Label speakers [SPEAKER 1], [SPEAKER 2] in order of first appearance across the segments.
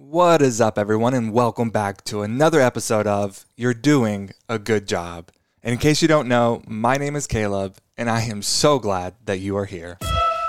[SPEAKER 1] What is up, everyone, and welcome back to another episode of You're Doing a Good Job. And in case you don't know, my name is Caleb, and I am so glad that you are here.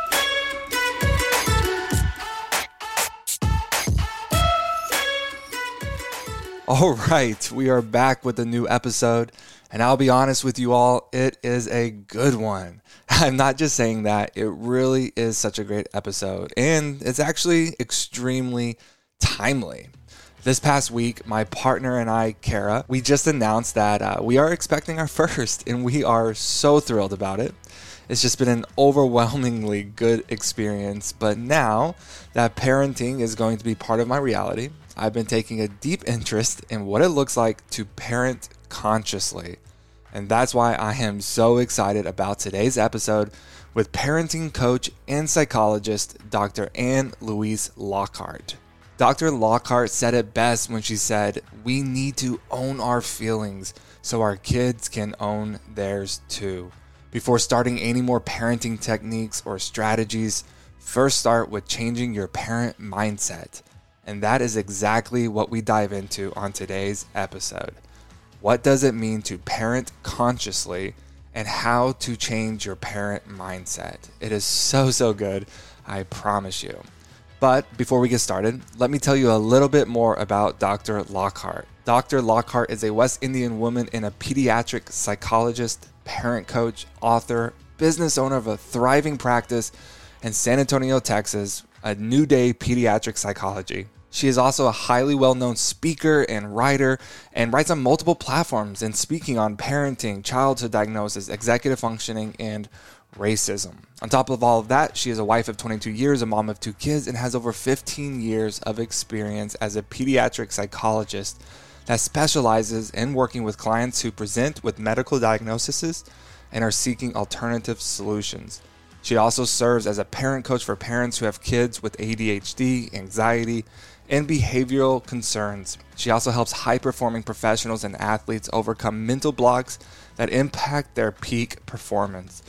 [SPEAKER 1] All right, we are back with a new episode, and I'll be honest with you all, it is a good one. I'm not just saying that, it really is such a great episode, and it's actually extremely timely. This past week, my partner and I, Kara, we just announced that we are expecting our first, and we are so thrilled about it. It's just been an overwhelmingly good experience, but now that parenting is going to be part of my reality, I've been taking a deep interest in what it looks like to parent consciously. And that's why I am so excited about today's episode with parenting coach and psychologist, Dr. Anne Louise Lockhart. Dr. Lockhart said it best when she said, "We need to own our feelings so our kids can own theirs too." Before starting any more parenting techniques or strategies, first start with changing your parent mindset. And that is exactly what we dive into on today's episode. What does it mean to parent consciously and how to change your parent mindset? It is so good, I promise you. But before we get started, let me tell you a little bit more about Dr. Lockhart. Dr. Lockhart is a West Indian woman and a pediatric psychologist, parent coach, author, business owner of a thriving practice in San Antonio, Texas, a New Day Pediatric Psychology. She is also a highly well-known speaker and writer and writes on multiple platforms and speaking on parenting, childhood diagnosis, executive functioning, and racism. On top of all of that, she is a wife of 22 years, a mom of 2 kids, and has over 15 years of experience as a pediatric psychologist that specializes in working with clients who present with medical diagnoses and are seeking alternative solutions. She also serves as a parent coach for parents who have kids with ADHD, anxiety, and behavioral concerns. She also helps high-performing professionals and athletes overcome mental blocks that impact their peak performance.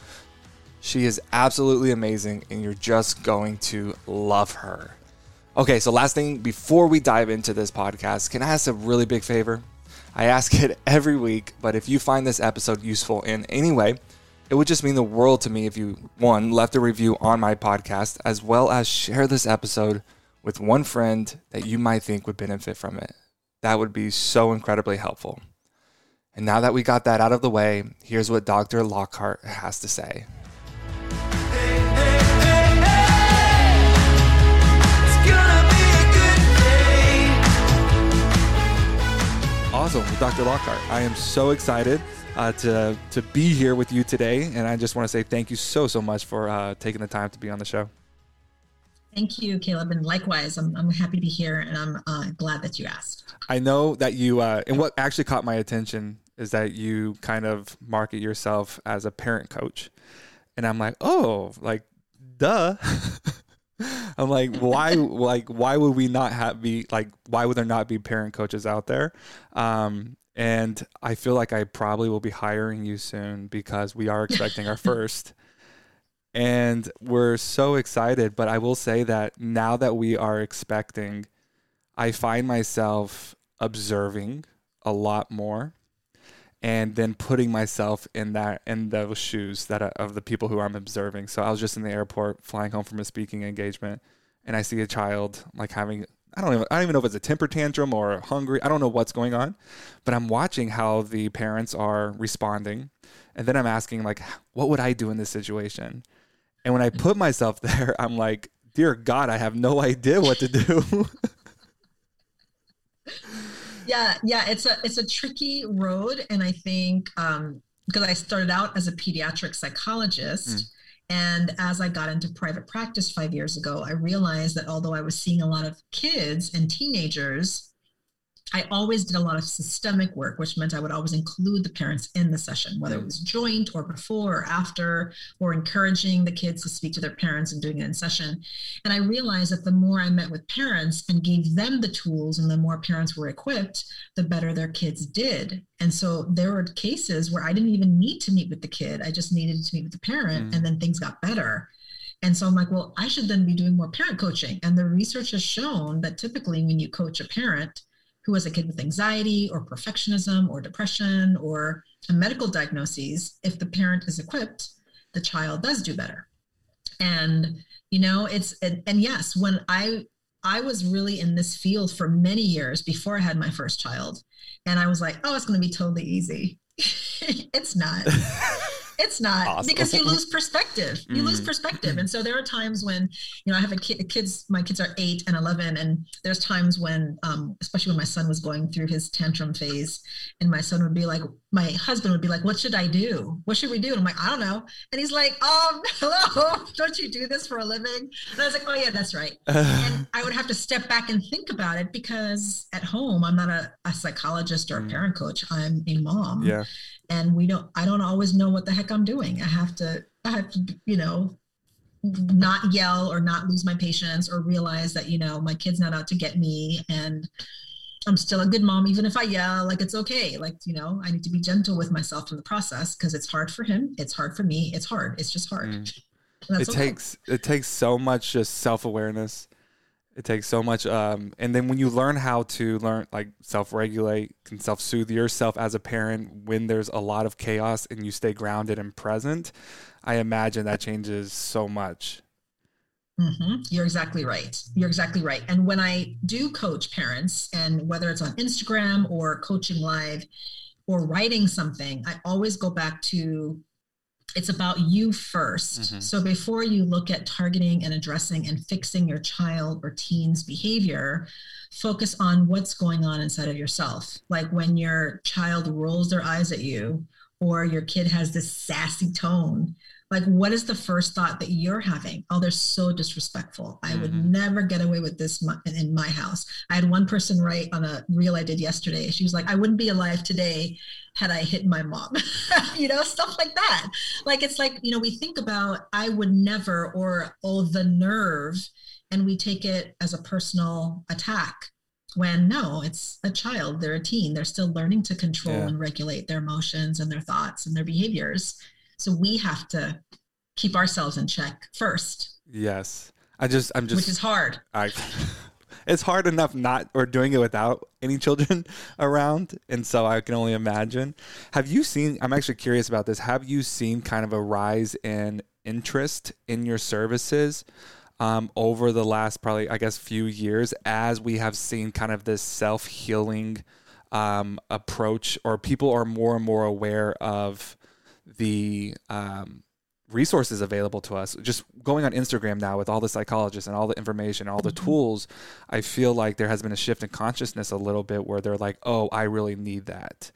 [SPEAKER 1] She is absolutely amazing, and you're just going to love her. Okay, so last thing, before we dive into this podcast, can I ask a really big favor? I ask it every week, but if you find this episode useful in any way, it would just mean the world to me if you, one, left a review on my podcast, as well as share this episode with one friend that you might think would benefit from it. That would be so incredibly helpful. And now that we got that out of the way, here's what Dr. Lockhart has to say. Awesome. Well, Dr. Lockhart, I am so excited to be here with you today. And I just want to say thank you so much for taking the time to be on the show.
[SPEAKER 2] Thank you, Caleb. And likewise, I'm happy to be here, and I'm glad that you asked.
[SPEAKER 1] I know that you, and what actually caught my attention is that you kind of market yourself as a parent coach. And I'm like, oh, like, duh. I'm like, why would we not why would there not be parent coaches out there? And I feel like I probably will be hiring you soon because we are expecting our first. And we're so excited. But I will say that now that we are expecting, I find myself observing a lot more and then putting myself in those shoes of the people who I'm observing. So I was just in the airport flying home from a speaking engagement, and I see a child like having, I don't even know if it's a temper tantrum or hungry. I don't know what's going on, but I'm watching how the parents are responding. And then I'm asking, like, what would I do in this situation? And when I put myself there, I'm like, dear God, I have no idea what to do.
[SPEAKER 2] Yeah, it's a tricky road. And I think because I started out as a pediatric psychologist, and as I got into private practice 5 years ago, I realized that although I was seeing a lot of kids and teenagers, I always did a lot of systemic work, which meant I would always include the parents in the session, whether it was joint or before or after, or encouraging the kids to speak to their parents and doing it in session. And I realized that the more I met with parents and gave them the tools and the more parents were equipped, the better their kids did. And so there were cases where I didn't even need to meet with the kid. I just needed to meet with the parent, and then things got better. And so I'm like, well, I should then be doing more parent coaching. And the research has shown that typically when you coach a parent who has a kid with anxiety or perfectionism or depression or a medical diagnosis, if the parent is equipped, the child does do better. And, and yes, when I was really in this field for many years before I had my first child, and I was like, oh, it's going to be totally easy. It's not. It's not. Awesome. Because you lose perspective. You lose perspective. And so there are times when, I have my kids are 8 and 11. And there's times when, especially when my son was going through his tantrum phase, and my husband would be like, what should I do? What should we do? And I'm like, I don't know. And he's like, hello, don't you do this for a living? And I was like, oh yeah, that's right. And I would have to step back and think about it, because at home, I'm not a psychologist or a parent coach. I'm a mom.
[SPEAKER 1] Yeah.
[SPEAKER 2] And I don't always know what the heck I'm doing. I have to, not yell or not lose my patience, or realize that, my kid's not out to get me, and I'm still a good mom. Even if I yell, like, it's okay. Like, I need to be gentle with myself in the process, because it's hard for him. It's hard for me. It's hard. It's just hard.
[SPEAKER 1] It takes so much just self-awareness. It takes so much. And then when you learn how to self-regulate, can self-soothe yourself as a parent when there's a lot of chaos, and you stay grounded and present, I imagine that changes so much.
[SPEAKER 2] Mm-hmm. You're exactly right. You're exactly right. And when I do coach parents, and whether it's on Instagram or coaching live or writing something, I always go back to, it's about you first. Mm-hmm. So before you look at targeting and addressing and fixing your child or teen's behavior, focus on what's going on inside of yourself. Like when your child rolls their eyes at you, or your kid has this sassy tone, like, what is the first thought that you're having? Oh, they're so disrespectful. I would never get away with this in my house. I had one person write on a reel I did yesterday. She was like, I wouldn't be alive today had I hit my mom, stuff like that. Like, it's like, we think about, I would never, or, oh, the nerve, and we take it as a personal attack. When no, it's a child, they're a teen, they're still learning to control and regulate their emotions and their thoughts and their behaviors. So we have to keep ourselves in check first.
[SPEAKER 1] Yes. I'm just,
[SPEAKER 2] which is hard.
[SPEAKER 1] It's hard enough doing it without any children around. And so I can only imagine. Have you seen, I'm actually curious about this. Have you seen kind of a rise in interest in your services over the last probably, I guess, few years, as we have seen kind of this self-healing approach, or people are more and more aware of the resources available to us? Just going on Instagram now with all the psychologists and all the information, all the tools, I feel like there has been a shift in consciousness a little bit, where they're like, oh, I really need that.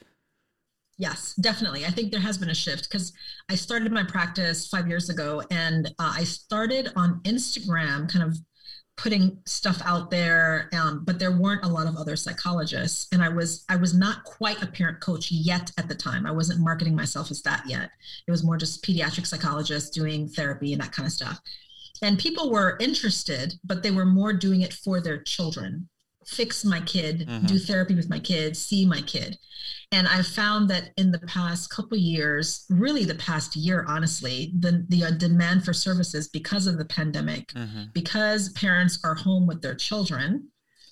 [SPEAKER 2] Yes, definitely. I think there has been a shift, because I started my practice 5 years ago, and I started on Instagram kind of putting stuff out there, but there weren't a lot of other psychologists. And I was not quite a parent coach yet at the time. I wasn't marketing myself as that yet. It was more just pediatric psychologists doing therapy and that kind of stuff. And people were interested, but they were more doing it for their children. Fix my kid, do therapy with my kid, see my kid. And I found that in the past couple of years, really the past year, honestly, the demand for services, because of the pandemic, because parents are home with their children,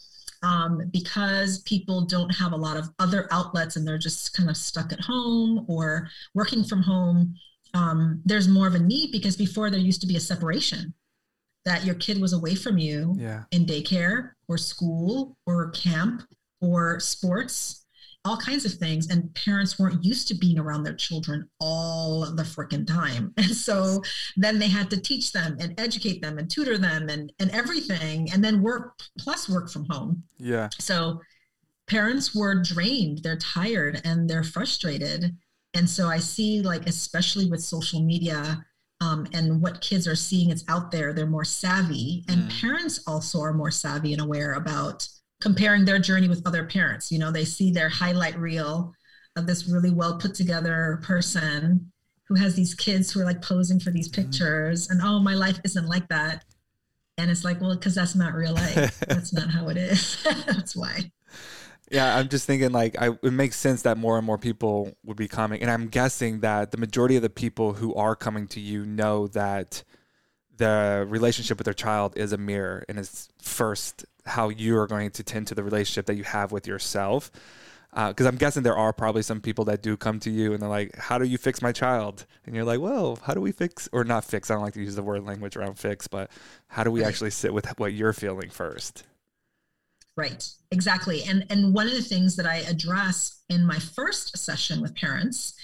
[SPEAKER 2] because people don't have a lot of other outlets and they're just kind of stuck at home or working from home, there's more of a need, because before there used to be a separation, that your kid was away from you in daycare or school or camp or sports, all kinds of things. And parents weren't used to being around their children all the freaking time. And so then they had to teach them and educate them and tutor them and everything, and then work from home. Yeah. So parents were drained, they're tired, and they're frustrated. And so I see, like, especially with social media, and what kids are seeing, it's out there, they're more savvy, and parents also are more savvy and aware about comparing their journey with other parents. They see their highlight reel of this really well put together person who has these kids who are like posing for these pictures, and oh, my life isn't like that. And it's like, well, because that's not real life. That's not how it is. That's why.
[SPEAKER 1] Yeah, I'm just thinking, like, it makes sense that more and more people would be coming. And I'm guessing that the majority of the people who are coming to you know that the relationship with their child is a mirror, and it's first how you are going to tend to the relationship that you have with yourself. Because I'm guessing there are probably some people that do come to you and they're like, how do you fix my child? And you're like, well, how do we fix, or not fix, I don't like to use the word language around fix, but how do we actually sit with what you're feeling first?
[SPEAKER 2] Right, exactly. And one of the things that I address in my first session with parents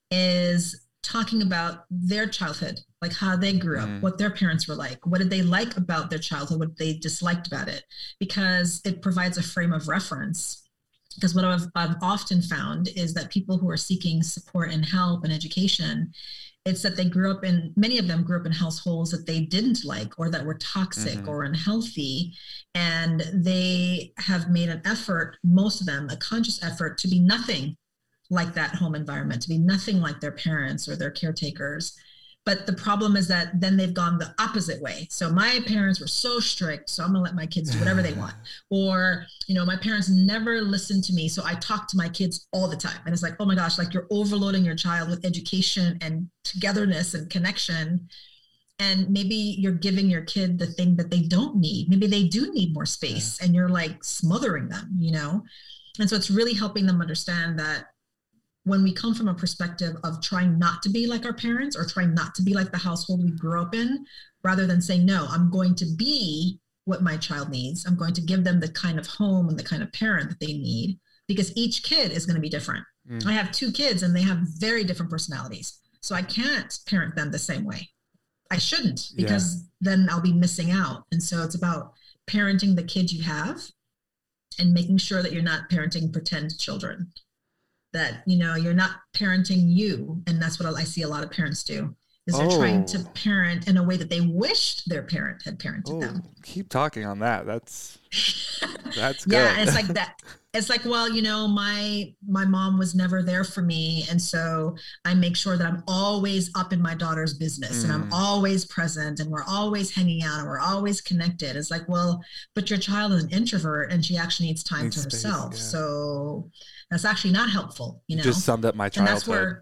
[SPEAKER 2] is talking about their childhood, like how they grew up, what their parents were like, what did they like about their childhood, what they disliked about it, because it provides a frame of reference. Because what I've often found is that people who are seeking support and help and education, it's that many of them grew up in households that they didn't like, or that were toxic or unhealthy. And they have made an effort, most of them, a conscious effort to be nothing like that home environment, to be nothing like their parents or their caretakers. But the problem is that then they've gone the opposite way. So my parents were so strict, so I'm gonna let my kids do whatever they want. Or, my parents never listened to me, so I talk to my kids all the time. And it's like, oh my gosh, like you're overloading your child with education and togetherness and connection. And maybe you're giving your kid the thing that they don't need. Maybe they do need more space, and you're like smothering them, And so it's really helping them understand that when we come from a perspective of trying not to be like our parents or trying not to be like the household we grew up in, rather than saying, no, I'm going to be what my child needs. I'm going to give them the kind of home and the kind of parent that they need, because each kid is going to be different. I have 2 kids and they have very different personalities. So I can't parent them the same way. I shouldn't, because then I'll be missing out. And so it's about parenting the kids you have and making sure that you're not parenting pretend children. That, you're not parenting you. And that's what I see a lot of parents do, is they're trying to parent in a way that they wished their parent had parented them.
[SPEAKER 1] Keep talking on that. That's good.
[SPEAKER 2] Yeah. And it's like that. It's like, well, my mom was never there for me. And so I make sure that I'm always up in my daughter's business and I'm always present and we're always hanging out and we're always connected. It's like, well, but your child is an introvert and she actually needs time to herself. Yeah. So that's actually not helpful.
[SPEAKER 1] You just summed up my childhood.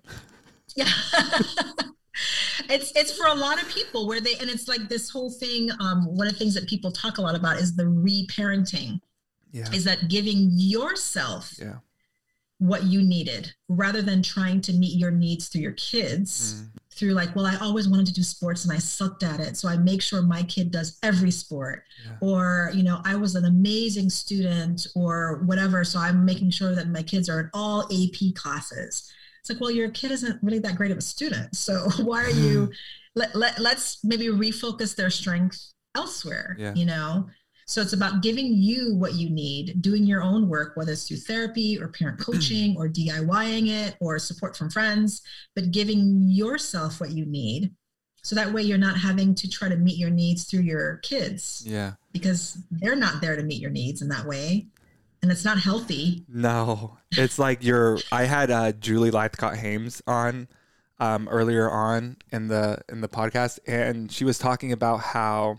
[SPEAKER 2] It's for a lot of people and it's like this whole thing. One of the things that people talk a lot about is the reparenting. Yeah. Is that giving yourself what you needed, rather than trying to meet your needs through your kids through like, well, I always wanted to do sports and I sucked at it, so I make sure my kid does every sport. Or, I was an amazing student or whatever, so I'm making sure that my kids are in all AP classes. It's like, well, your kid isn't really that great of a student, so why are you let's maybe refocus their strength elsewhere. So it's about giving you what you need, doing your own work, whether it's through therapy or parent coaching or DIYing it or support from friends, but giving yourself what you need. So that way you're not having to try to meet your needs through your kids. Yeah. Because they're not there to meet your needs in that way. And it's not healthy.
[SPEAKER 1] No, it's like I had Julie Lythcott-Haims on earlier on in the podcast, and she was talking about how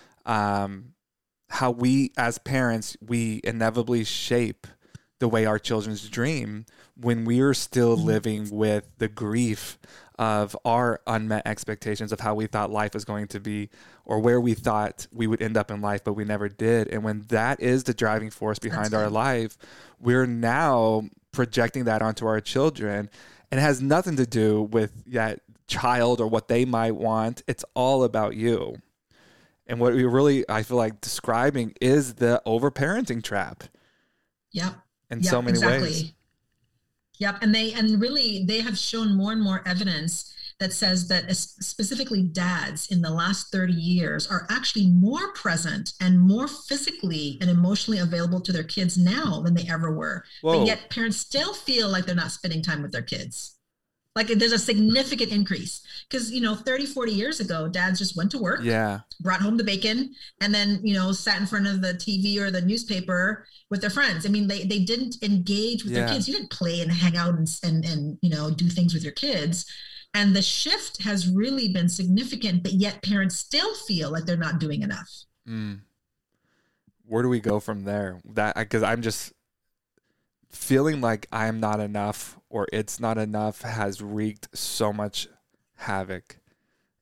[SPEAKER 1] we as parents, we inevitably shape the way our children's dream when we are still living with the grief of our unmet expectations of how we thought life was going to be, or where we thought we would end up in life, but we never did. And when that is the driving force behind our life, we're now projecting that onto our children, and it has nothing to do with that child or what they might want. It's all about you. And what we really, I feel like, describing is the overparenting trap.
[SPEAKER 2] Yep.
[SPEAKER 1] In so many ways.
[SPEAKER 2] Yep. And they have shown more and more evidence that says that specifically dads in the last 30 years are actually more present and more physically and emotionally available to their kids now than they ever were. Whoa. But yet parents still feel like they're not spending time with their kids. Like there's a significant increase because, 30, 40 years ago, dads just went to work, brought home the bacon, and then, sat in front of the TV or the newspaper with their friends. I mean, they didn't engage with their kids. You didn't play and hang out and do things with your kids. And the shift has really been significant, but yet parents still feel like they're not doing enough.
[SPEAKER 1] Where do we go from there? Because I'm just feeling like I'm not enough or it's not enough has wreaked so much havoc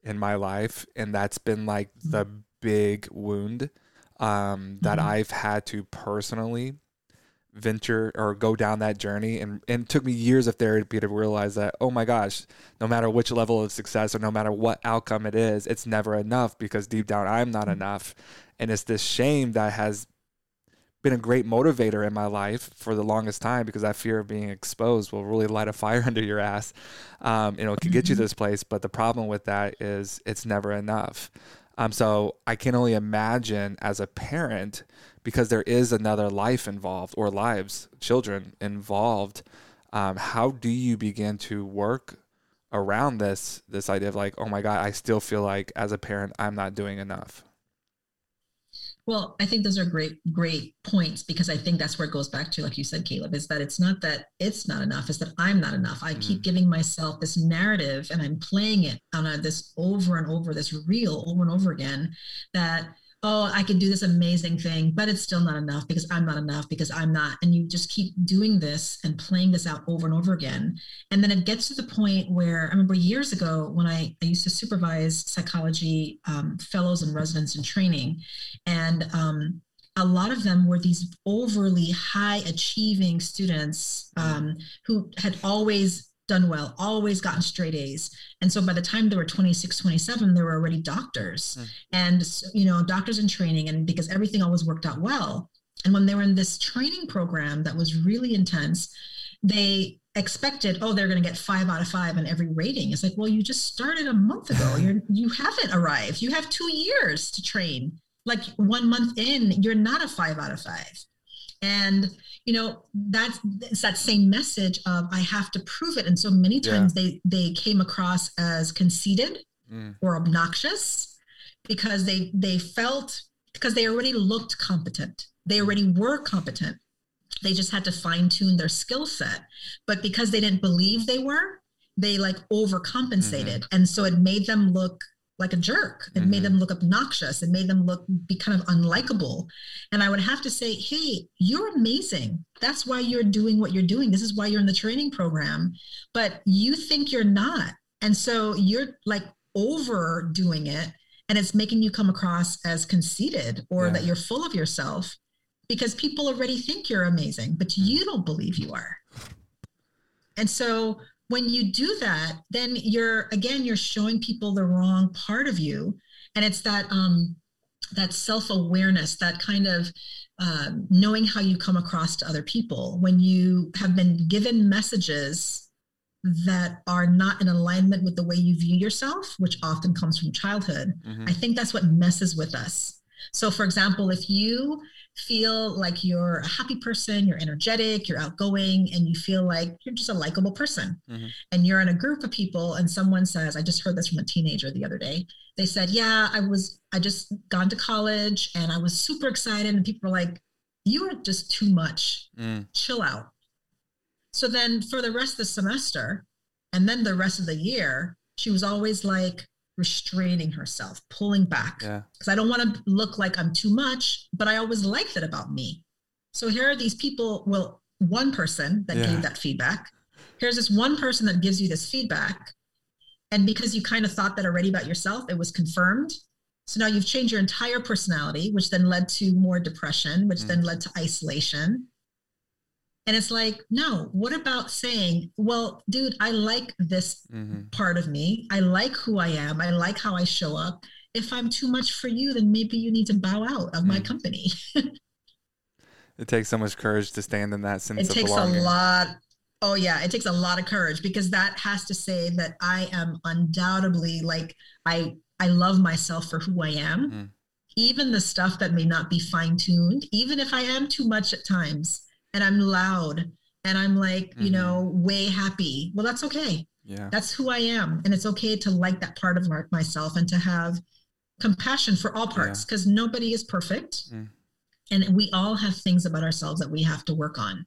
[SPEAKER 1] in my life. And that's been like the big wound that I've had to personally venture or go down that journey. And it took me years of therapy to realize that, oh my gosh, no matter which level of success or no matter what outcome it is, it's never enough, because deep down I'm not enough. And it's this shame that has been a great motivator in my life for the longest time, because that fear of being exposed will really light a fire under your ass. It can get you to this place. But the problem with that is it's never enough. So I can only imagine as a parent, because there is another life involved, or lives, children involved. How do you begin to work around this idea of like, oh my God, I still feel like as a parent, I'm not doing enough?
[SPEAKER 2] Well, I think those are great points, because I think that's where it goes back to, like you said, Caleb, is that it's not that it's not enough, it's that I'm not enough. I keep giving myself this narrative, and I'm playing it on this over and over, this reel over and over again, that, oh, I can do this amazing thing, but it's still not enough because I'm not enough, because I'm not. And you just keep doing this and playing this out over and over again. And then it gets to the point where I remember years ago when I used to supervise psychology fellows and residents in training. And a lot of them were these overly high achieving students who had always done well, always gotten straight A's. And so by the time they were 26, 27, they were already doctors and, doctors in training, and because everything always worked out well. And when they were in this training program that was really intense, they expected, oh, they're going to get 5 out of 5 on every rating. It's like, well, you just started a month ago. You haven't arrived. You have 2 years to train. Like 1 month in, you're not a 5 out of 5. And, it's that same message of I have to prove it. And so many times they came across as conceited or obnoxious, because they felt, because they already looked competent. They already were competent. They just had to fine tune their skill set. But because they didn't believe they were, they like overcompensated. And so it made them look like a jerk. It made them look obnoxious. It made them be kind of unlikable. And I would have to say, hey, you're amazing. That's why you're doing what you're doing. This is why you're in the training program, but you think you're not. And so you're like overdoing it, and it's making you come across as conceited, or that you're full of yourself, because people already think you're amazing, but you don't believe you are. And so when you do that, then you're showing people the wrong part of you. And it's that self-awareness, that kind of knowing how you come across to other people when you have been given messages that are not in alignment with the way you view yourself, which often comes from childhood. I think that's what messes with us. So for example, if you feel like you're a happy person, you're energetic, you're outgoing, and you feel like you're just a likable person, and you're in a group of people and someone says, I just heard this from a teenager the other day. They said, yeah, I just gone to college and I was super excited. And people were like, you are just too much, chill out. So then for the rest of the semester and then the rest of the year, she was always like restraining herself, pulling back, because I don't want to look like I'm too much, but I always liked it about me. So here are these people, well, one person that gave that feedback. Here's this one person that gives you this feedback. And because you kind of thought that already about yourself, it was confirmed. So now you've changed your entire personality, which then led to more depression, which then led to isolation. And it's like, no, what about saying, well, dude, I like this part of me. I like who I am. I like how I show up. If I'm too much for you, then maybe you need to bow out of my company.
[SPEAKER 1] It takes so much courage to stand in that sense of belonging.
[SPEAKER 2] It takes a lot. Oh yeah. It takes a lot of courage, because that has to say that I am undoubtedly like, I love myself for who I am. Even the stuff that may not be fine-tuned, even if I am too much at times, and I'm loud and I'm like, way happy. Well, that's okay. Yeah. That's who I am. And it's okay to like that part of myself and to have compassion for all parts, because nobody is perfect. And we all have things about ourselves that we have to work on.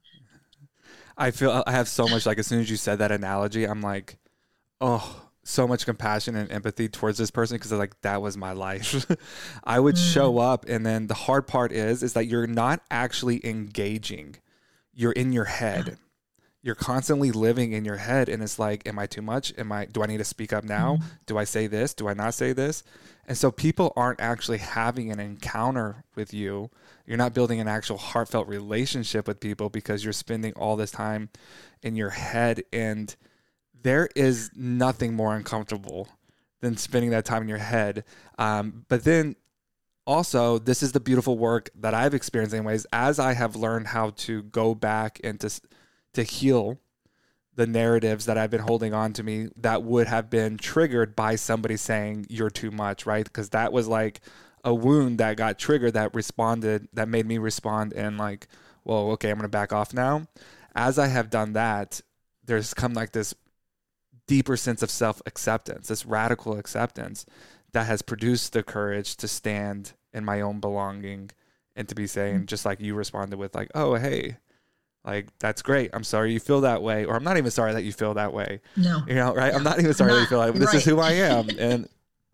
[SPEAKER 1] I feel I have so much, like as soon as you said that analogy, I'm like, oh, so much compassion and empathy towards this person, because like that was my life. I would show up, and then the hard part is that you're not actually engaging. You're in your head. you're constantly living in your head, and it's like, am I too much? Do I need to speak up now? Do I say this? Do I not say this? And so people aren't actually having an encounter with you. You're not building an actual heartfelt relationship with people because you're spending all this time in your head. And there is nothing more uncomfortable than spending that time in your head. But then also, this is the beautiful work that I've experienced anyways, as I have learned how to go back and to heal the narratives that I've been holding on to me that would have been triggered by somebody saying you're too much, right? Because that was like a wound that got triggered, that made me respond and like, well, okay, I'm going to back off now. As I have done that, there's come like this deeper sense of self-acceptance, this radical acceptance that has produced the courage to stand in my own belonging and to be saying, just like you responded with like, oh, hey, like, that's great. I'm sorry you feel that way. Or I'm not even sorry that you feel that way.
[SPEAKER 2] No.
[SPEAKER 1] You know, right?
[SPEAKER 2] No.
[SPEAKER 1] I'm not even sorry that you feel like this is who I am. And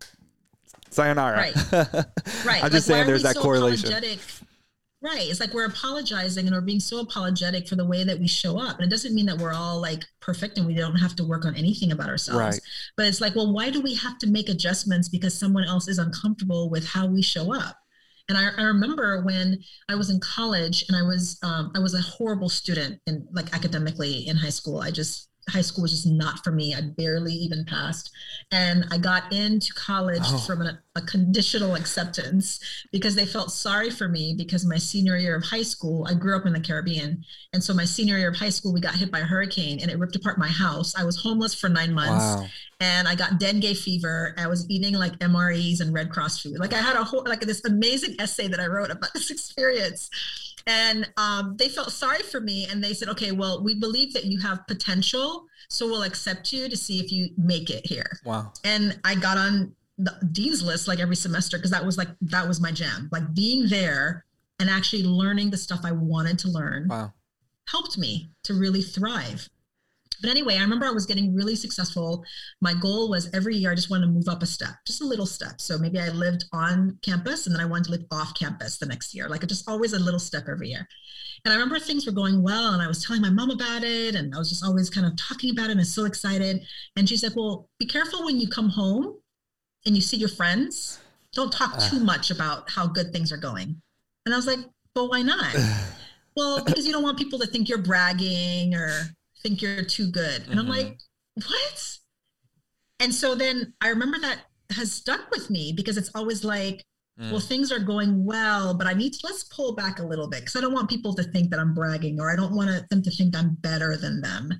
[SPEAKER 1] sayonara.
[SPEAKER 2] Right.
[SPEAKER 1] I'm just saying there's that correlation.
[SPEAKER 2] Right. It's like we're apologizing and we're being so apologetic for the way that we show up. And it doesn't mean that we're all like perfect and we don't have to work on anything about ourselves.
[SPEAKER 1] Right.
[SPEAKER 2] But it's like, well, why do we have to make adjustments because someone else is uncomfortable with how we show up? And I remember when I was in college and I was a horrible student in like academically in high school. High school was just not for me. I barely even passed. And I got into college from a conditional acceptance because they felt sorry for me because my senior year of high school, I grew up in the Caribbean. And so my senior year of high school, we got hit by a hurricane and it ripped apart my house. I was homeless for 9 months.
[SPEAKER 1] Wow.
[SPEAKER 2] And I got dengue fever. I was eating like MREs and Red Cross food. Like I had this amazing essay that I wrote about this experience. And they felt sorry for me. And they said, okay, well, we believe that you have potential. So we'll accept you to see if you make it here.
[SPEAKER 1] Wow.
[SPEAKER 2] And I got on the dean's list like every semester because that was my jam. Like being there and actually learning the stuff I wanted to learn helped me to really thrive. But anyway, I remember I was getting really successful. My goal was every year I just wanted to move up a step, just a little step. So maybe I lived on campus and then I wanted to live off campus the next year, like just always a little step every year. And I remember things were going well and I was telling my mom about it and I was just always kind of talking about it and I was so excited. And she said, well, be careful when you come home and you see your friends. Don't talk too much about how good things are going. And I was like, well, why not? Well, because you don't want people to think you're bragging or think you're too good. And I'm like, what? And so then I remember that has stuck with me because it's always like, well, things are going well, but let's pull back a little bit because I don't want people to think that I'm bragging or I don't want them to think I'm better than them.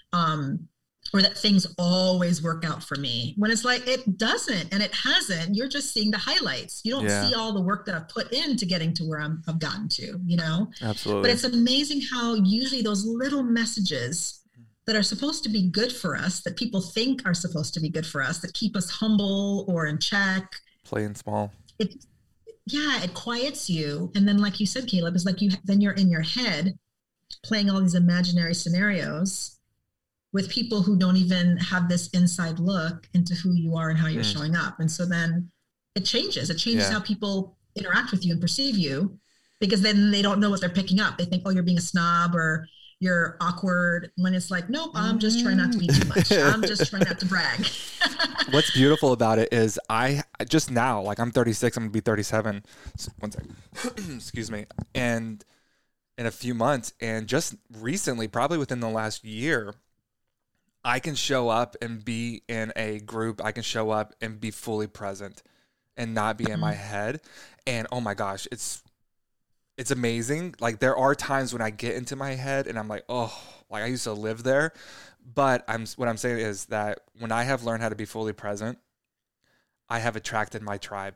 [SPEAKER 2] Or that things always work out for me when it's like, it doesn't, and it hasn't. You're just seeing the highlights. You don't see all the work that I've put into getting to where I've gotten to, you know?
[SPEAKER 1] Absolutely.
[SPEAKER 2] But it's amazing how usually those little messages that are supposed to be good for us, that people think are supposed to be good for us, that keep us humble or in check.
[SPEAKER 1] Playing small.
[SPEAKER 2] It quiets you. And then like you said, Caleb, it's like then you're in your head playing all these imaginary scenarios with people who don't even have this inside look into who you are and how you're showing up. And so then it changes. It changes how people interact with you and perceive you because then they don't know what they're picking up. They think, oh, you're being a snob or you're awkward, when it's like, nope, I'm just trying not to be too much. I'm just trying not to brag.
[SPEAKER 1] What's beautiful about it is I just now, like I'm 36, I'm gonna be 37. One second. Excuse me. And in a few months, and just recently, probably within the last year, I can show up and be in a group. I can show up and be fully present and not be in my head. And oh my gosh, it's amazing. Like there are times when I get into my head and I'm like, oh, like I used to live there. But what I'm saying is that when I have learned how to be fully present, I have attracted my tribe.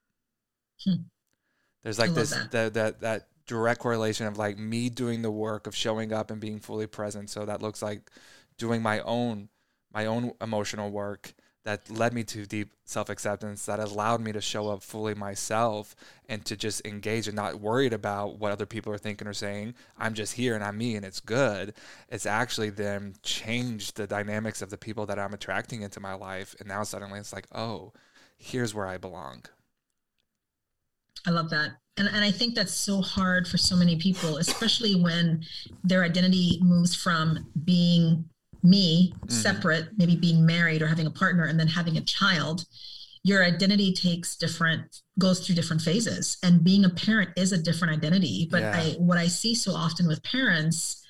[SPEAKER 1] There's like that direct correlation of like me doing the work of showing up and being fully present. So that looks like doing my own emotional work that led me to deep self-acceptance, that allowed me to show up fully myself and to just engage and not worried about what other people are thinking or saying. I'm just here and I'm me and it's good. It's actually then changed the dynamics of the people that I'm attracting into my life. And now suddenly it's like, oh, here's where I belong.
[SPEAKER 2] I love that. And I think that's so hard for so many people, especially when their identity moves from being me, separate, maybe being married or having a partner and then having a child. Your identity goes through different phases. And being a parent is a different identity. But what I see so often with parents,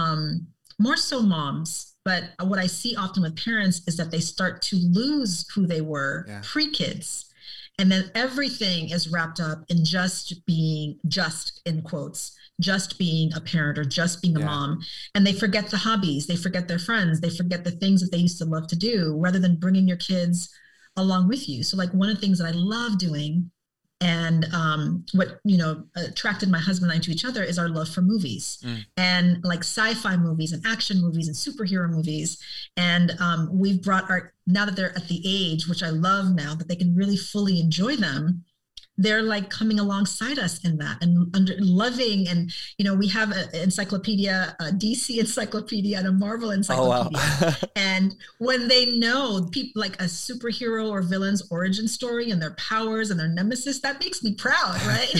[SPEAKER 2] more so moms, but what I see often with parents is that they start to lose who they were pre-kids. And then everything is wrapped up in just being, just in quotes, just being a parent or just being a mom. And they forget the hobbies, they forget their friends, they forget the things that they used to love to do rather than bringing your kids along with you. So like one of the things that I love doing and what, attracted my husband and I to each other is our love for movies and like sci-fi movies and action movies and superhero movies. And we've brought now that they're at the age, which I love now, that they can really fully enjoy them, they're like coming alongside us in that and loving. And, we have an encyclopedia, a DC encyclopedia and a Marvel encyclopedia. Oh, wow. And when they know people like a superhero or villain's origin story and their powers and their nemesis, that makes me proud, right?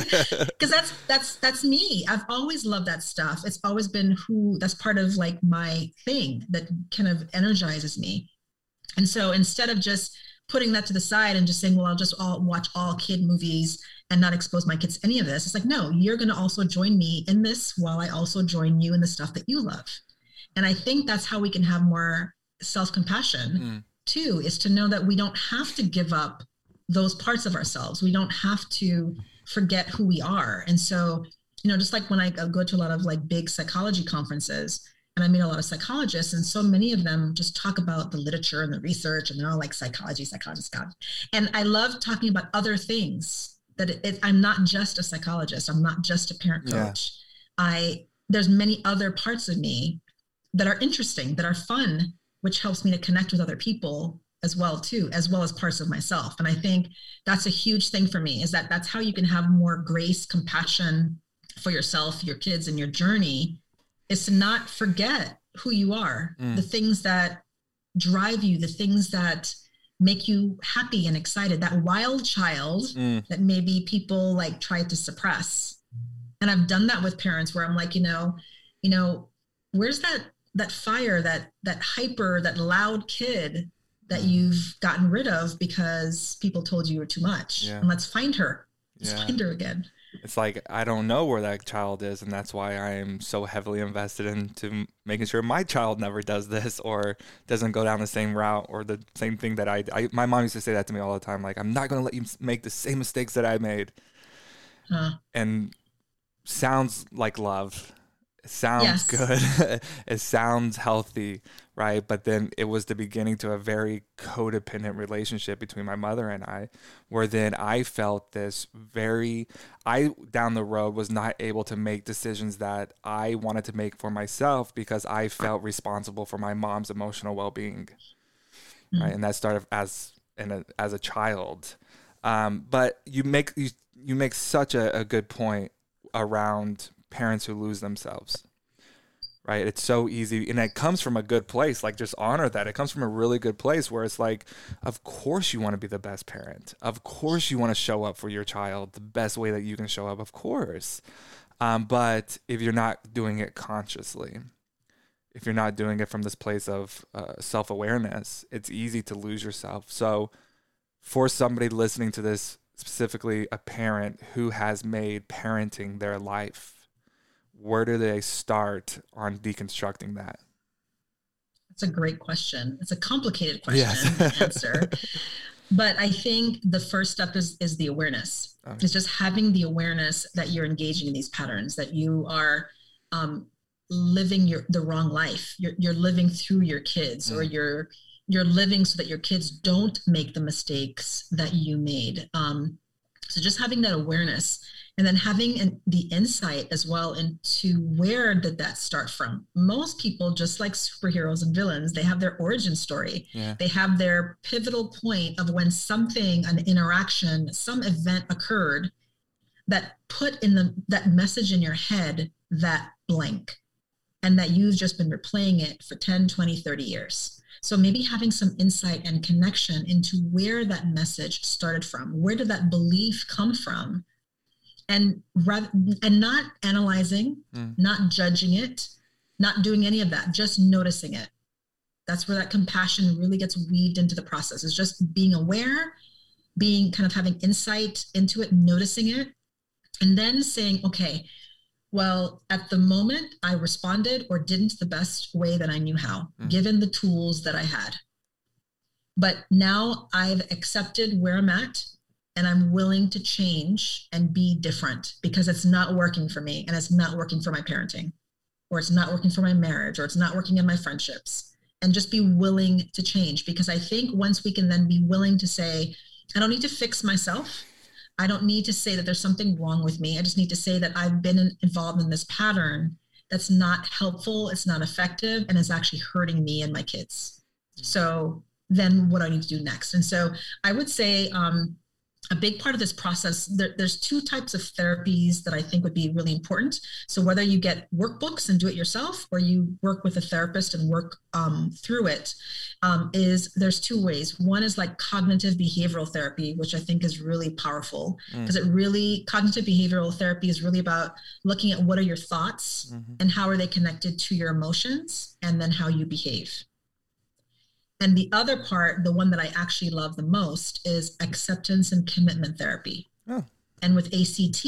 [SPEAKER 2] Because that's me. I've always loved that stuff. It's always been that's part of like my thing that kind of energizes me. And so instead of just putting that to the side and just saying, well, I'll just watch all kid movies and not expose my kids to any of this. It's like, no, you're going to also join me in this while I also join you in the stuff that you love. And I think that's how we can have more self-compassion too, is to know that we don't have to give up those parts of ourselves. We don't have to forget who we are. And so, just like when I go to a lot of like big psychology conferences, and I meet a lot of psychologists, and so many of them just talk about the literature and the research, and they're all like psychology. And I love talking about other things that I'm not just a psychologist. I'm not just a parent coach. There's many other parts of me that are interesting, that are fun, which helps me to connect with other people as well too, as well as parts of myself. And I think that's a huge thing for me, is that's how you can have more grace, compassion for yourself, your kids, and your journey, is to not forget who you are, the things that drive you, the things that make you happy and excited, that wild child that maybe people like try to suppress. And I've done that with parents where I'm like, where's that fire, that hyper, that loud kid that you've gotten rid of because people told you were too much. And let's find her. Let's find her again.
[SPEAKER 1] It's like, I don't know where that child is, and that's why I am so heavily invested into making sure my child never does this or doesn't go down the same route or the same thing that my mom used to say that to me all the time. Like, I'm not going to let you make the same mistakes that I made. And sounds like love. It sounds good. It sounds healthy, right? But then it was the beginning to a very codependent relationship between my mother and I, where then I felt down the road was not able to make decisions that I wanted to make for myself because I felt responsible for my mom's emotional well-being, right? And that started as a child. But you make such a good point around parents who lose themselves, right? It's so easy, and it comes from a good place. Like, just honor that. It comes from a really good place where it's like, of course you want to be the best parent. Of course you want to show up for your child the best way that you can show up, of course. But if you're not doing it consciously, if you're not doing it from this place of self-awareness, it's easy to lose yourself. So for somebody listening to this, specifically a parent who has made parenting their life, where do they start on deconstructing that?
[SPEAKER 2] That's a great question. It's a complicated question to answer. But I think the first step is the awareness. Okay. It's just having the awareness that you're engaging in these patterns, that you are living the wrong life. You're living through your kids, or you're living so that your kids don't make the mistakes that you made. So just having that awareness, and then having the insight as well into where did that start from. Most people, just like superheroes and villains, they have their origin story. They have their pivotal point of when an interaction, some event occurred that put that message in your head, that blank, and that you've just been replaying it for 10, 20, 30 years. So maybe having some insight and connection into where that message started from, where did that belief come from, and not analyzing, not judging it, not doing any of that, just noticing it. That's where that compassion really gets weaved into the process. Is just being aware, being kind of having insight into it, noticing it, and then saying, okay, well, at the moment I responded or didn't the best way that I knew how, given the tools that I had. But now I've accepted where I'm at, and I'm willing to change and be different because it's not working for me, and it's not working for my parenting, or it's not working for my marriage, or it's not working in my friendships. And just be willing to change, because I think once we can then be willing to say, I don't need to fix myself. I don't need to say that there's something wrong with me. I just need to say that I've been involved in this pattern that's not helpful, it's not effective, and it's actually hurting me and my kids. So then what do I need to do next? And so I would say a big part of this process, there's two types of therapies that I think would be really important. So whether you get workbooks and do it yourself, or you work with a therapist and work through it, there's two ways. One is like cognitive behavioral therapy, which I think is really powerful, because cognitive behavioral therapy is really about looking at what are your thoughts and how are they connected to your emotions, and then how you behave. And the other part, the one that I actually love the most, is acceptance and commitment therapy. Oh. And with ACT,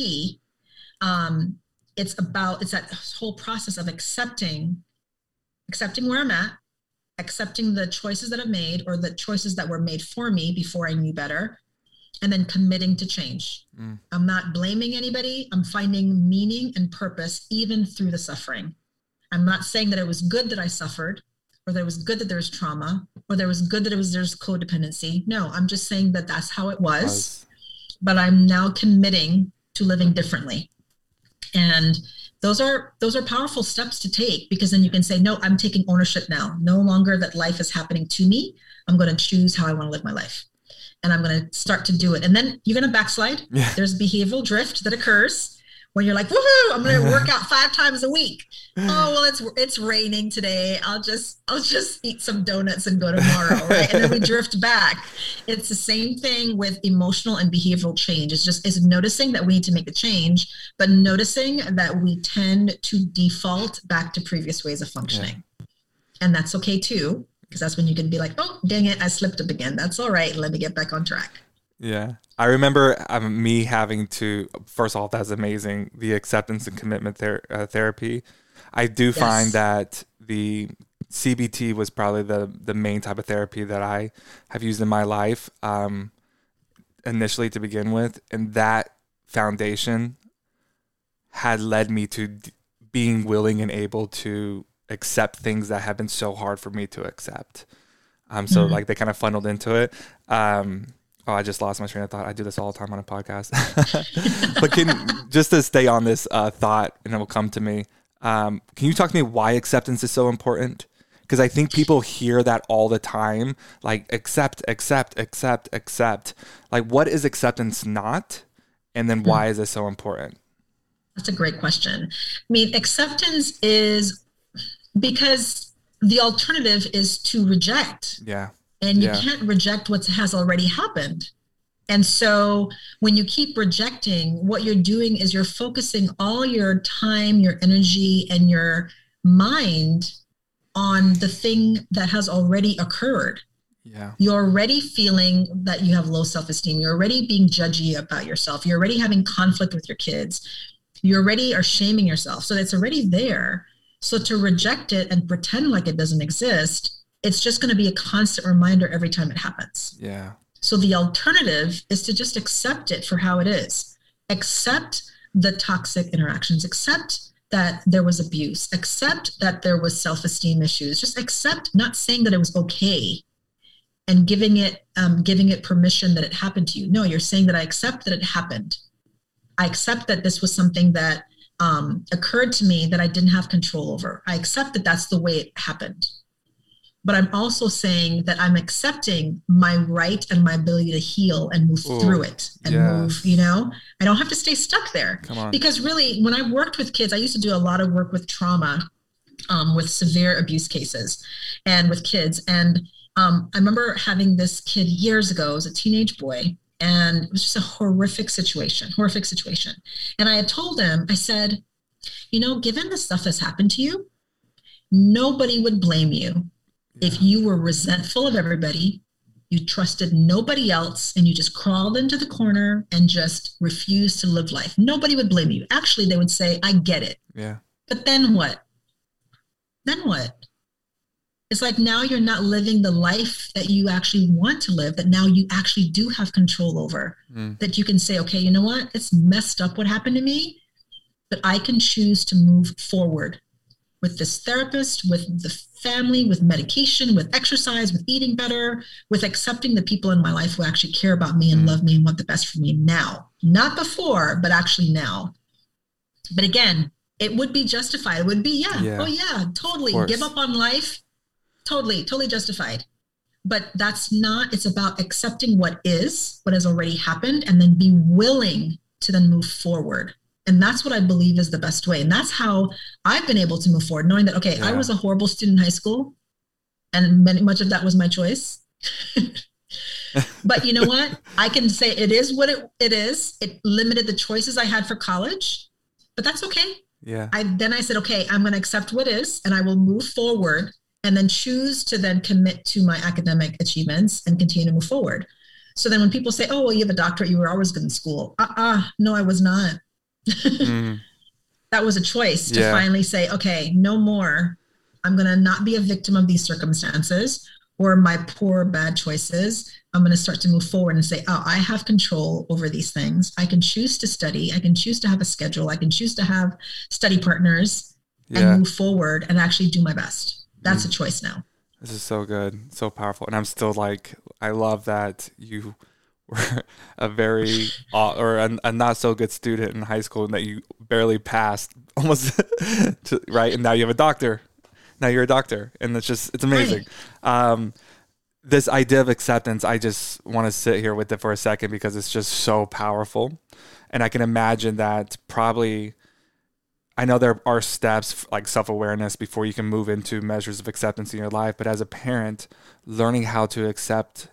[SPEAKER 2] it's that whole process of accepting where I'm at, accepting the choices that I've made, or the choices that were made for me before I knew better, and then committing to change. I'm not blaming anybody. I'm finding meaning and purpose even through the suffering. I'm not saying that it was good that I suffered, or that it was good that there was trauma, or there was good that there's codependency. No, I'm just saying that that's how it was, but I'm now committing to living differently. And those are powerful steps to take, because then you can say, no, I'm taking ownership now. No longer that life is happening to me. I'm going to choose how I want to live my life. And I'm going to start to do it. And then you're going to backslide. Yeah. There's behavioral drift that occurs when you're like, woohoo, I'm going to work out 5 times a week. Oh, well, it's raining today. I'll just eat some donuts and go tomorrow, right? And then we drift back. It's the same thing with emotional and behavioral change. It's noticing that we need to make a change, but noticing that we tend to default back to previous ways of functioning. Yeah. And that's okay too, because that's when you can be like, oh, dang it, I slipped up again. That's all right. Let me get back on track.
[SPEAKER 1] Yeah. I remember me having to, first of all, that's amazing, the acceptance and commitment therapy. I do find that the CBT was probably the main type of therapy that I have used in my life initially to begin with. And that foundation had led me to being willing and able to accept things that have been so hard for me to accept. So like they kind of funneled into it. I just lost my train of thought. I do this all the time on a podcast. But just to stay on this thought, and it will come to me. Can you talk to me why acceptance is so important? Because I think people hear that all the time, like accept. Like, what is acceptance not? And then why is it so important?
[SPEAKER 2] That's a great question. I mean, acceptance is because the alternative is to reject.
[SPEAKER 1] Yeah.
[SPEAKER 2] And you can't reject what has already happened. And so when you keep rejecting, what you're doing is you're focusing all your time, your energy, and your mind on the thing that has already occurred.
[SPEAKER 1] Yeah.
[SPEAKER 2] You're already feeling that you have low self-esteem. You're already being judgy about yourself. You're already having conflict with your kids. You already are shaming yourself. So it's already there. So to reject it and pretend like it doesn't exist, it's just going to be a constant reminder every time it happens.
[SPEAKER 1] Yeah.
[SPEAKER 2] So the alternative is to just accept it for how it is. Accept the toxic interactions. Accept that there was abuse. Accept that there was self-esteem issues. Just accept, not saying that it was okay and giving it permission that it happened to you. No, you're saying that I accept that it happened. I accept that this was something that occurred to me that I didn't have control over. I accept that that's the way it happened. But I'm also saying that I'm accepting my right and my ability to heal and move through it and move, I don't have to stay stuck there.
[SPEAKER 1] Come on.
[SPEAKER 2] Because really, when I worked with kids, I used to do a lot of work with trauma. with severe abuse cases and with kids. And I remember having this kid years ago. It was a teenage boy, and it was just a horrific situation. And I had told him, I said, given the stuff that's happened to you, nobody would blame you if you were resentful of everybody, you trusted nobody else, and you just crawled into the corner and just refused to live life. Nobody would blame you. Actually, they would say, I get it.
[SPEAKER 1] Yeah.
[SPEAKER 2] But then what? It's like now you're not living the life that you actually want to live, that now you actually do have control over, that you can say, okay, you know what? It's messed up what happened to me, but I can choose to move forward with this therapist, with the family, with medication, with exercise, with eating better, with accepting the people in my life who actually care about me and love me and want the best for me now. Not before, but actually now. But again, it would be justified. It would be, oh yeah, totally. Give up on life. Totally justified. But that's not, it's about accepting what has already happened, and then be willing to then move forward. And that's what I believe is the best way. And that's how I've been able to move forward, knowing that, okay, I was a horrible student in high school, and much of that was my choice. But you know what? I can say it is what it is. It limited the choices I had for college, but that's okay.
[SPEAKER 1] Yeah.
[SPEAKER 2] I said, okay, I'm going to accept what is, and I will move forward, and then choose to then commit to my academic achievements and continue to move forward. So then when people say, oh, well, you have a doctorate, you were always good in school. No, I was not. That was a choice to finally say, okay, no more. I'm going to not be a victim of these circumstances or my poor, bad choices. I'm going to start to move forward and say, oh, I have control over these things. I can choose to study. I can choose to have a schedule. I can choose to have study partners and move forward and actually do my best. That's a choice now.
[SPEAKER 1] This is so good. So powerful. And I'm still like, I love that you were a very or a not so good student in high school, and that you barely passed almost right, and now you have a doctor. Now you're a doctor, and it's amazing. Right. This idea of acceptance, I just want to sit here with it for a second because it's just so powerful. And I can imagine that probably, I know there are steps like self-awareness before you can move into measures of acceptance in your life, but as a parent, learning how to accept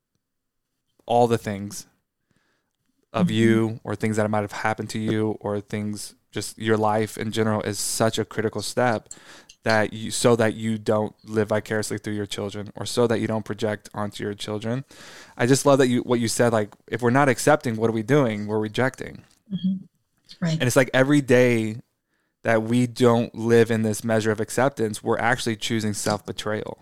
[SPEAKER 1] all the things of you, or things that might have happened to you, or things, just your life in general, is such a critical step so that you don't live vicariously through your children, or so that you don't project onto your children. I just love that what you said, like, if we're not accepting, what are we doing? We're rejecting.
[SPEAKER 2] Right.
[SPEAKER 1] And it's like every day that we don't live in this measure of acceptance, we're actually choosing self-betrayal.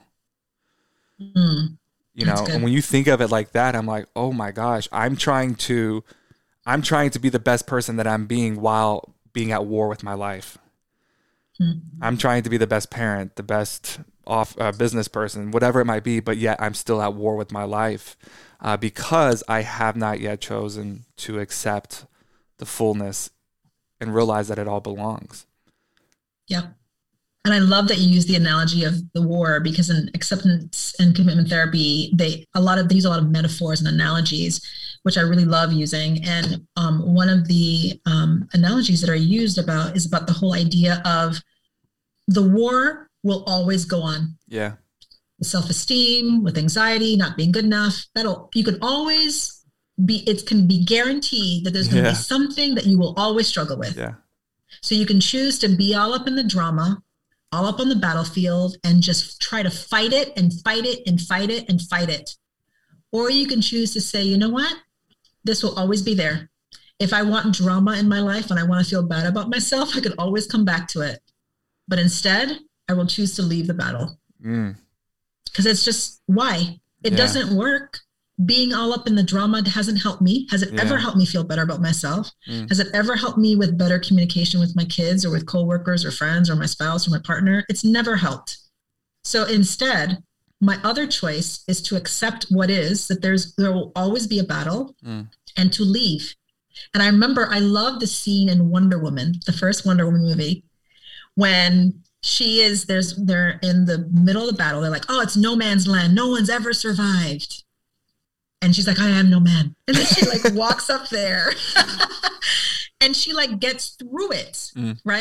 [SPEAKER 1] You know, and when you think of it like that, I'm like, oh my gosh, I'm trying to be the best person that I'm being while being at war with my life. I'm trying to be the best parent, the best business person, whatever it might be, but yet I'm still at war with my life because I have not yet chosen to accept the fullness and realize that it all belongs.
[SPEAKER 2] Yep. And I love that you use the analogy of the war, because in acceptance and commitment therapy, they use a lot of metaphors and analogies, which I really love using. And one of the analogies that are used is about the whole idea of the war will always go on.
[SPEAKER 1] Yeah.
[SPEAKER 2] With self-esteem, with anxiety, not being good enough. You could always it can be guaranteed that there's going to be something that you will always struggle with.
[SPEAKER 1] Yeah.
[SPEAKER 2] So you can choose to be all up in the drama, all up on the battlefield, and just try to fight it and fight it and fight it and fight it. Or you can choose to say, you know what? This will always be there. If I want drama in my life and I want to feel bad about myself, I could always come back to it. But instead, I will choose to leave the battle. Because it's just, why? It doesn't work. Being all up in the drama hasn't helped me. Has it ever helped me feel better about myself? Has it ever helped me with better communication with my kids or with coworkers or friends or my spouse or my partner? It's never helped. So instead, my other choice is to accept what is, that there will always be a battle, and to leave. And I remember, I love the scene in Wonder Woman, the first Wonder Woman movie, when they're in the middle of the battle. They're like, oh, it's no man's land. No one's ever survived. And she's like, I am no man. And then she like walks up there and she like gets through it. Right.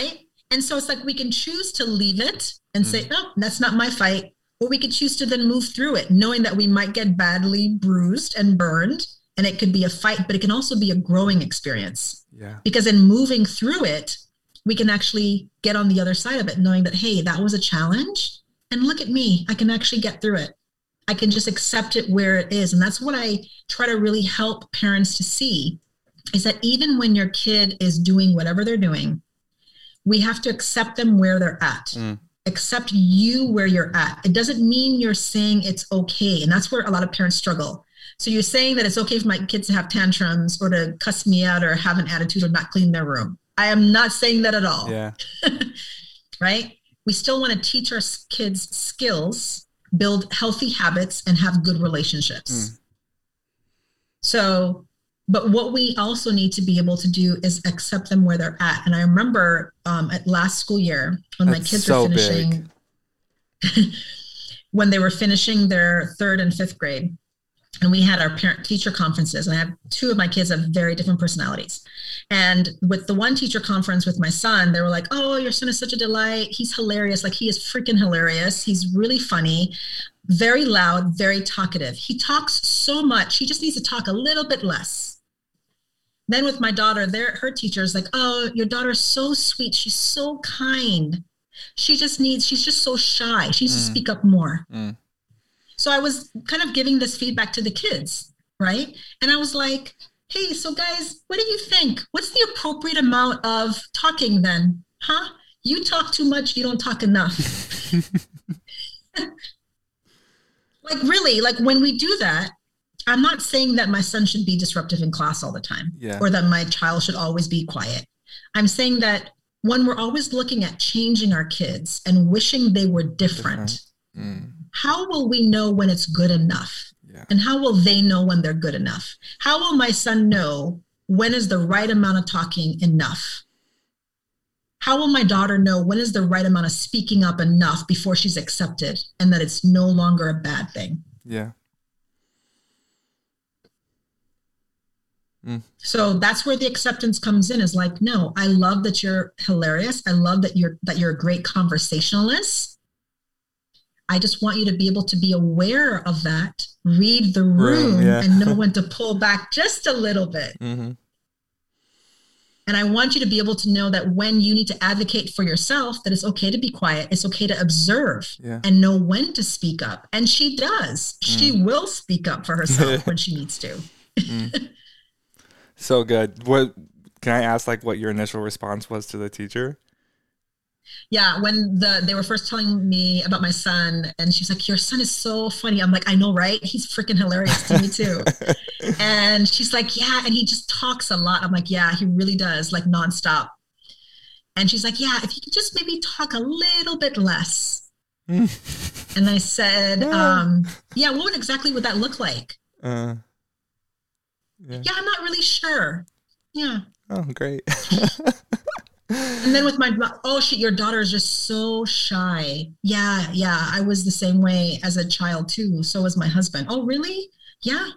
[SPEAKER 2] And so it's like we can choose to leave it and say, no, that's not my fight. Or we could choose to then move through it, knowing that we might get badly bruised and burned, and it could be a fight, but it can also be a growing experience.
[SPEAKER 1] Yeah.
[SPEAKER 2] Because in moving through it, we can actually get on the other side of it, knowing that, hey, that was a challenge. And look at me, I can actually get through it. I can just accept it where it is. And that's what I try to really help parents to see, is that even when your kid is doing whatever they're doing, we have to accept them where they're at. Accept you where you're at. It doesn't mean you're saying it's okay. And that's where a lot of parents struggle. So you're saying that it's okay for my kids to have tantrums or to cuss me out or have an attitude or not clean their room. I am not saying that at all.
[SPEAKER 1] Yeah.
[SPEAKER 2] Right? We still want to teach our kids skills, build healthy habits, and have good relationships. So, but what we also need to be able to do is accept them where they're at. And I remember at last school year when my kids were finishing, when they were finishing their 3rd and 5th grade, and we had our parent teacher conferences, and I have 2 of my kids have very different personalities. And with the one teacher conference with my son, they were like, oh, your son is such a delight. He's hilarious. Like, he is freaking hilarious. He's really funny, very loud, very talkative. He talks so much. He just needs to talk a little bit less. Then with my daughter, her teacher is like, oh, your daughter's so sweet. She's so kind. She's just so shy. She needs to speak up more. So I was kind of giving this feedback to the kids, right? And I was like, hey, so guys, what do you think? What's the appropriate amount of talking then? Huh? You talk too much, you don't talk enough. Like, really, like when we do that, I'm not saying that my son should be disruptive in class all the time, or that my child should always be quiet. I'm saying that when we're always looking at changing our kids and wishing they were different. How will we know when it's good enough? And how will they know when they're good enough? How will my son know when is the right amount of talking enough? How will my daughter know when is the right amount of speaking up enough before she's accepted and that it's no longer a bad thing?
[SPEAKER 1] Yeah.
[SPEAKER 2] So that's where the acceptance comes in, is like, no, I love that you're hilarious. I love that you're a great conversationalist. I just want you to be able to be aware of that, read the room, and know when to pull back just a little bit. And I want you to be able to know that when you need to advocate for yourself, that it's okay to be quiet. It's okay to observe and know when to speak up. And she does. She will speak up for herself when she needs to.
[SPEAKER 1] So good. What can I ask, like, what your initial response was to the teacher?
[SPEAKER 2] Yeah, when they were first telling me about my son, and she's like, your son is so funny. I'm like, I know, right? He's freaking hilarious to me too. And she's like, yeah, and he just talks a lot. I'm like, yeah, he really does, like nonstop. And she's like, yeah, if you could just maybe talk a little bit less. And I said, yeah, what exactly would that look like? Yeah, I'm not really sure. Yeah.
[SPEAKER 1] Oh, great.
[SPEAKER 2] And then with your daughter is just so shy. Yeah. I was the same way as a child too. So was my husband. Oh, really? Yeah.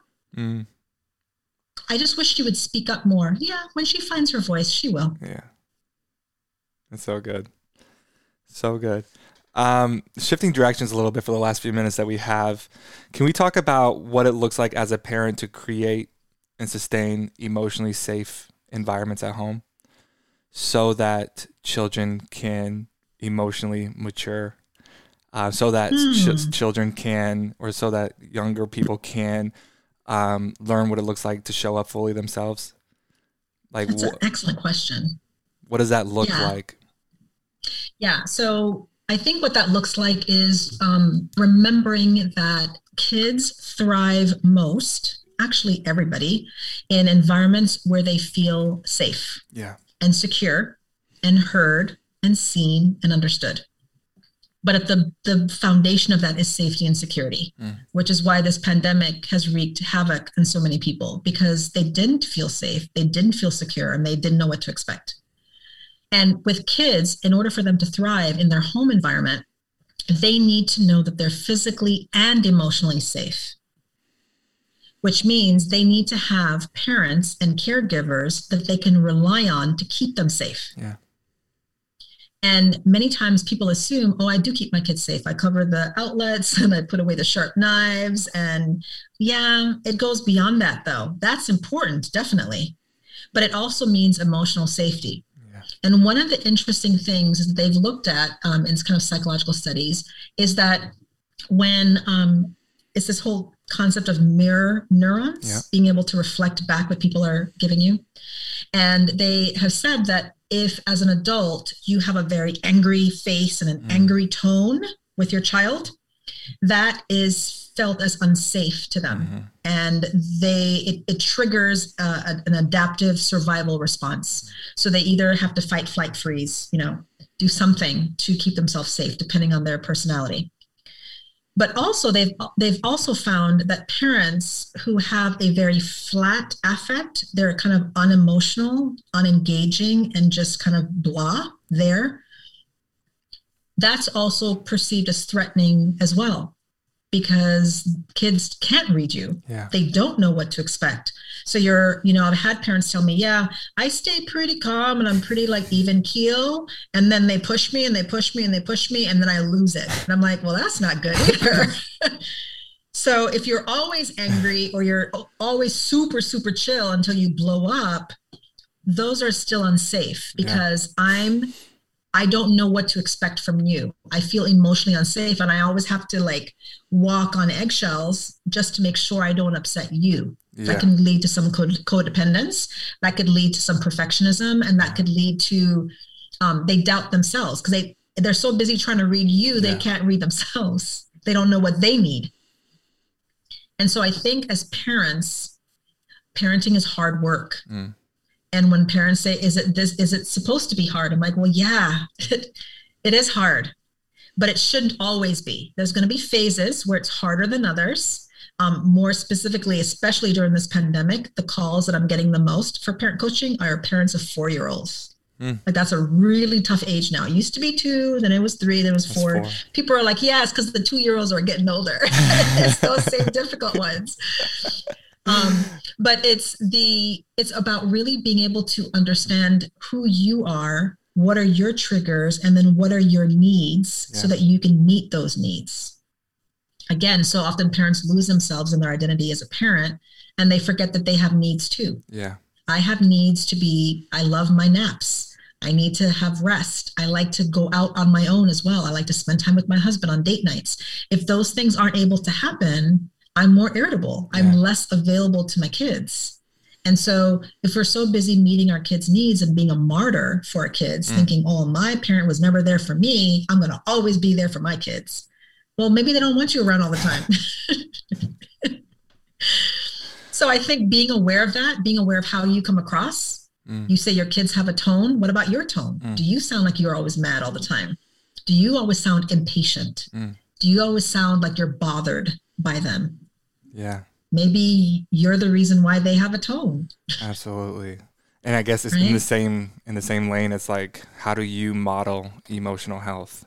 [SPEAKER 2] I just wish she would speak up more. Yeah. When she finds her voice, she will.
[SPEAKER 1] Yeah. That's so good. So good. Shifting directions a little bit for the last few minutes that we have, can we talk about what it looks like as a parent to create and sustain emotionally safe environments at home so that children can emotionally mature, so that children can, or so that younger people can learn what it looks like to show up fully themselves? Like,
[SPEAKER 2] that's an excellent question.
[SPEAKER 1] What does that look like?
[SPEAKER 2] Yeah. So I think what that looks like is remembering that kids thrive most, actually everybody, in environments where they feel safe and secure and heard and seen and understood. But at the foundation of that is safety and security, which is why this pandemic has wreaked havoc on so many people, because they didn't feel safe, they didn't feel secure, and they didn't know what to expect. And with kids, in order for them to thrive in their home environment, they need to know that they're physically and emotionally safe, which means they need to have parents and caregivers that they can rely on to keep them safe.
[SPEAKER 1] Yeah.
[SPEAKER 2] And many times people assume, oh, I do keep my kids safe. I cover the outlets and I put away the sharp knives. And yeah, it goes beyond that, though. That's important, definitely. But it also means emotional safety. Yeah. And one of the interesting things that they've looked at in kind of psychological studies is that when it's this whole concept of mirror neurons, being able to reflect back what people are giving you. And they have said that if as an adult you have a very angry face and an angry tone with your child, that is felt as unsafe to them. And it triggers an adaptive survival response. So they either have to fight, flight, freeze, do something to keep themselves safe, depending on their personality. But also they've also found that parents who have a very flat affect, they're kind of unemotional, unengaging, and just kind of blah there, that's also perceived as threatening as well, because kids can't read you. Yeah. They don't know what to expect. So I've had parents tell me, yeah, I stay pretty calm and I'm pretty like even keel. And then they push me and they push me and they push me and then I lose it. And I'm like, well, that's not good either. So if you're always angry or you're always super, super chill until you blow up, those are still unsafe because I don't know what to expect from you. I feel emotionally unsafe and I always have to like walk on eggshells just to make sure I don't upset you. Yeah. That can lead to some codependence. That could lead to some perfectionism, and that could lead to they doubt themselves because they're so busy trying to read you, they can't read themselves. They don't know what they need. And so I think as parents, parenting is hard work. And when parents say, is it supposed to be hard? I'm like, well, yeah, it is hard, but it shouldn't always be. There's going to be phases where it's harder than others. More specifically, especially during this pandemic, the calls that I'm getting the most for parent coaching are parents of 4-year-olds. Like that's a really tough age now. It used to be 2, then it was 3, then it was 4. People are like, yeah, it's because the 2-year-olds are getting older. It's those same difficult ones. But it's about really being able to understand who you are, what are your triggers, and then what are your needs so that you can meet those needs. Again, so often parents lose themselves in their identity as a parent and they forget that they have needs too. Yeah. I have needs I love my naps. I need to have rest. I like to go out on my own as well. I like to spend time with my husband on date nights. If those things aren't able to happen, I'm more irritable. I'm less available to my kids. And so if we're so busy meeting our kids' needs and being a martyr for our kids, thinking, oh, my parent was never there for me, I'm going to always be there for my kids. Well, maybe they don't want you around all the time. So I think being aware of that, being aware of how you come across, you say your kids have a tone. What about your tone? Do you sound like you're always mad all the time? Do you always sound impatient? Do you always sound like you're bothered by them? Yeah. Maybe you're the reason why they have a tone. Absolutely. And I guess it's right? in the same lane. It's like, how do you model emotional health?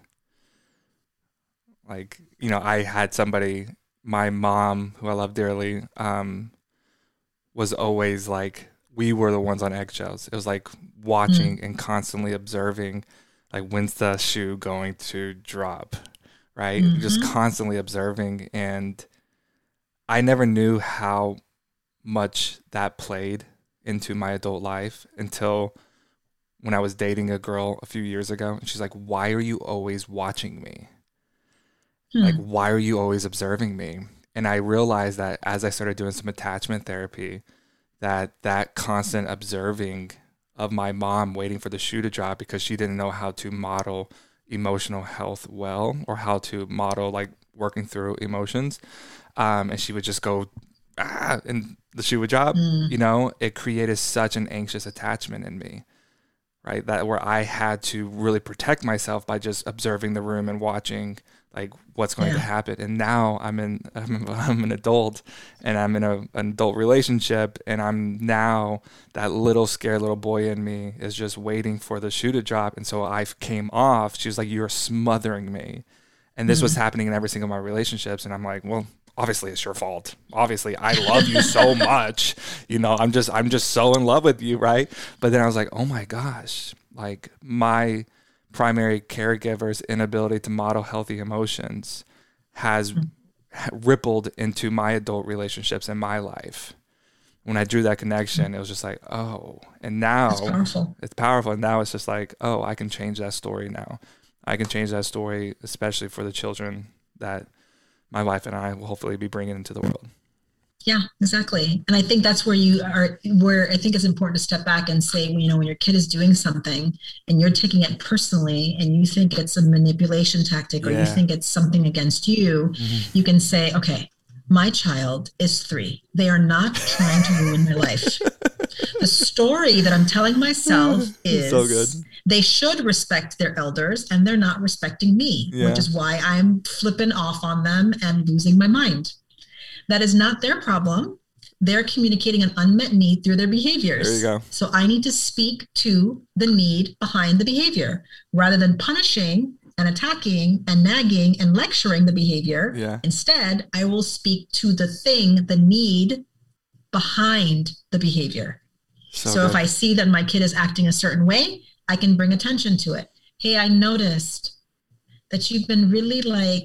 [SPEAKER 2] Like, I had somebody, my mom, who I love dearly, was always like, we were the ones on eggshells. It was like watching and constantly observing, like, when's the shoe going to drop, right? Just constantly observing. And I never knew how much that played into my adult life until when I was dating a girl a few years ago. And she's like, why are you always watching me? Like, why are you always observing me? And I realized that as I started doing some attachment therapy, that constant observing of my mom waiting for the shoe to drop because she didn't know how to model emotional health well, or how to model like working through emotions. And she would just go, and the shoe would drop, it created such an anxious attachment in me, right? That where I had to really protect myself by just observing the room and watching like what's going to happen. And now I'm an adult and I'm in an adult relationship, and I'm now that little scared little boy in me is just waiting for the shoe to drop. And so I came off. She was like, you're smothering me. And this was happening in every single one of my relationships. And I'm like, well, obviously it's your fault. Obviously I love you so much, I'm just so in love with you. Right. But then I was like, oh my gosh, like my
[SPEAKER 1] primary caregiver's inability to model healthy emotions has rippled into my adult relationships in my life. When I drew that connection, it was just like, oh, and now it's powerful. And now it's just like, oh, I can change that story now. I can change that story, especially for the children that my wife and I will hopefully be bringing into the world.
[SPEAKER 2] Yeah, exactly. And I think that's where where I think it's important to step back and say, when your kid is doing something and you're taking it personally and you think it's a manipulation tactic or you think it's something against you, you can say, okay, my child is 3. They are not trying to ruin my life. The story that I'm telling myself is
[SPEAKER 1] so good.
[SPEAKER 2] They should respect their elders and they're not respecting me, which is why I'm flipping off on them and losing my mind. That is not their problem. They're communicating an unmet need through their behaviors.
[SPEAKER 1] There you go.
[SPEAKER 2] So I need to speak to the need behind the behavior rather than punishing and attacking and nagging and lecturing the behavior.
[SPEAKER 1] Yeah.
[SPEAKER 2] Instead, I will speak to the need behind the behavior. So if I see that my kid is acting a certain way, I can bring attention to it. Hey, I noticed that you've been really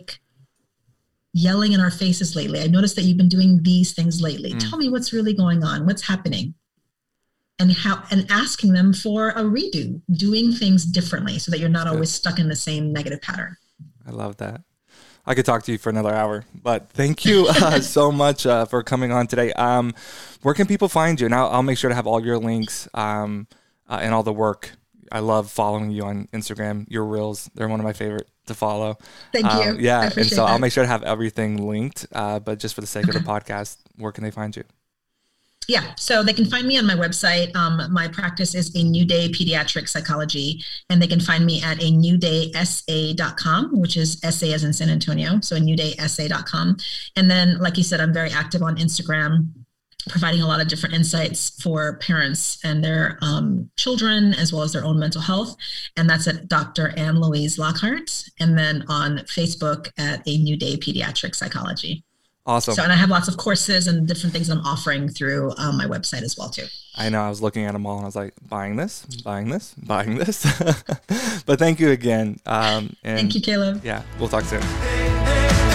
[SPEAKER 2] yelling in our faces lately. I noticed that you've been doing these things lately. Tell me what's really going on. What's happening? And asking them for a redo, doing things differently so that you're not always stuck in the same negative pattern.
[SPEAKER 1] I love that. I could talk to you for another hour, but thank you so much for coming on today. Where can people find you? And I'll make sure to have all your links and all the work. I love following you on Instagram. Your reels, they're one of my favorite to follow.
[SPEAKER 2] Thank you.
[SPEAKER 1] Yeah, and so I'll make sure to have everything linked. But just for the sake of the podcast, where can they find you?
[SPEAKER 2] Yeah, so they can find me on my website. My practice is A New Day Pediatric Psychology, and they can find me at anewdaysa.com, which is SA as in San Antonio, so anewdaysa.com. And then, like you said, I'm very active on Instagram, providing a lot of different insights for parents and their children, as well as their own mental health. And that's at Dr. Anne Louise Lockhart. And then on Facebook at A New Day Pediatric Psychology.
[SPEAKER 1] Awesome.
[SPEAKER 2] So, and I have lots of courses and different things I'm offering through my website as well, too.
[SPEAKER 1] I know. I was looking at them all and I was like, buying this. But thank you again.
[SPEAKER 2] Thank you, Caleb.
[SPEAKER 1] Yeah, we'll talk soon.